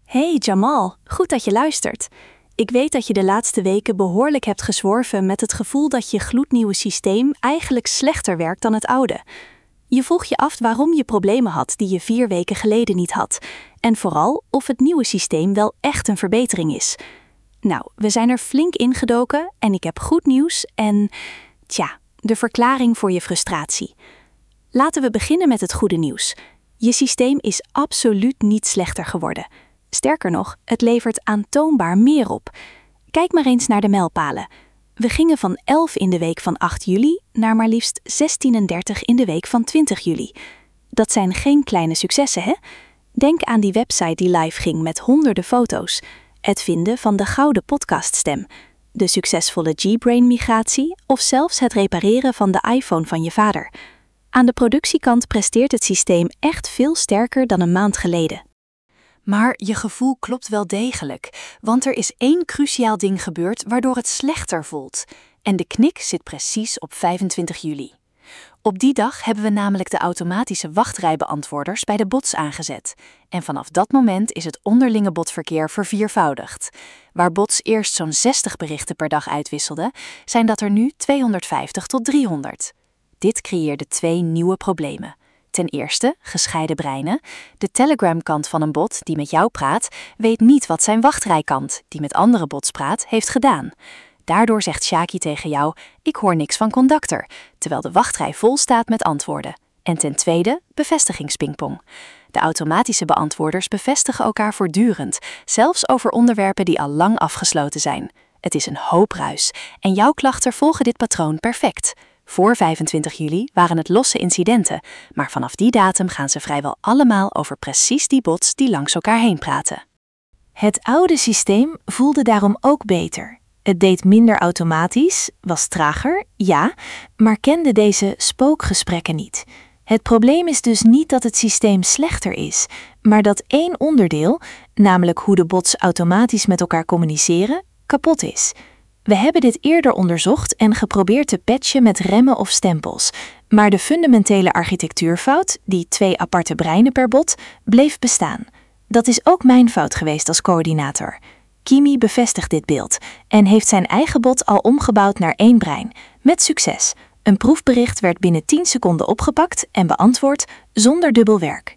Hey Jamal, goed dat je luistert. Ik weet dat je de laatste weken behoorlijk hebt gezworven met het gevoel dat je gloednieuwe systeem eigenlijk slechter werkt dan het oude. Je vroeg je af waarom je problemen had die je 4 weken geleden niet had. En vooral of het nieuwe systeem wel echt een verbetering is. Nou, we zijn er flink ingedoken en ik heb goed nieuws en, de verklaring voor je frustratie. Laten we beginnen met het goede nieuws. Je systeem is absoluut niet slechter geworden. Sterker nog, het levert aantoonbaar meer op. Kijk maar eens naar de mijlpalen. We gingen van 11 in de week van 8 juli naar maar liefst 16:30 in de week van 20 juli. Dat zijn geen kleine successen, hè? Denk aan die website die live ging met honderden foto's. Het vinden van de gouden podcaststem. De succesvolle Gbrain-migratie of zelfs het repareren van de iPhone van je vader. Aan de productiekant presteert het systeem echt veel sterker dan een maand geleden. Maar je gevoel klopt wel degelijk, want er is 1 cruciaal ding gebeurd waardoor het slechter voelt. En de knik zit precies op 25 juli. Op die dag hebben we namelijk de automatische wachtrijbeantwoorders bij de bots aangezet. En vanaf dat moment is het onderlinge botverkeer verviervoudigd. Waar bots eerst zo'n 60 berichten per dag uitwisselden, zijn dat er nu 250 tot 300. Dit creëerde 2 nieuwe problemen. Ten eerste, gescheiden breinen. De Telegram-kant van een bot die met jou praat, weet niet wat zijn wachtrijkant, die met andere bots praat, heeft gedaan. Daardoor zegt Shaki tegen jou, ik hoor niks van Conductor, terwijl de wachtrij vol staat met antwoorden. En ten tweede, bevestigingspingpong. De automatische beantwoorders bevestigen elkaar voortdurend, zelfs over onderwerpen die al lang afgesloten zijn. Het is een hoop ruis en jouw klachten volgen dit patroon perfect. Voor 25 juli waren het losse incidenten, maar vanaf die datum gaan ze vrijwel allemaal over precies die bots die langs elkaar heen praten. Het oude systeem voelde daarom ook beter. Het deed minder automatisch, was trager, ja, maar kende deze spookgesprekken niet. Het probleem is dus niet dat het systeem slechter is, maar dat 1 onderdeel, namelijk hoe de bots automatisch met elkaar communiceren, kapot is. We hebben dit eerder onderzocht en geprobeerd te patchen met remmen of stempels, maar de fundamentele architectuurfout, die 2 aparte breinen per bot, bleef bestaan. Dat is ook mijn fout geweest als coördinator. Kimi bevestigt dit beeld en heeft zijn eigen bot al omgebouwd naar 1 brein, met succes. Een proefbericht werd binnen 10 seconden opgepakt en beantwoord zonder dubbel werk.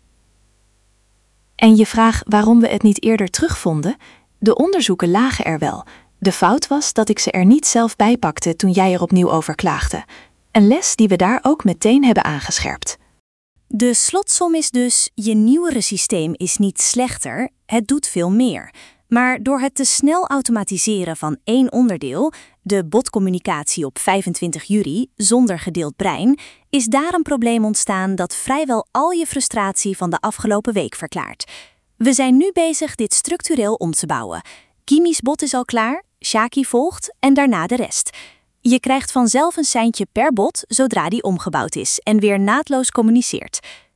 En je vraag waarom we het niet eerder terugvonden? De onderzoeken lagen er wel. De fout was dat ik ze er niet zelf bij pakte toen jij er opnieuw over klaagde. Een les die we daar ook meteen hebben aangescherpt. De slotsom is dus, je nieuwere systeem is niet slechter, het doet veel meer. Maar door het te snel automatiseren van 1 onderdeel, de botcommunicatie op 25 juli zonder gedeeld brein, is daar een probleem ontstaan dat vrijwel al je frustratie van de afgelopen week verklaart. We zijn nu bezig dit structureel om te bouwen. Kimi's bot is al klaar, Shaki volgt en daarna de rest. Je krijgt vanzelf een seintje per bot zodra die omgebouwd is en weer naadloos communiceert.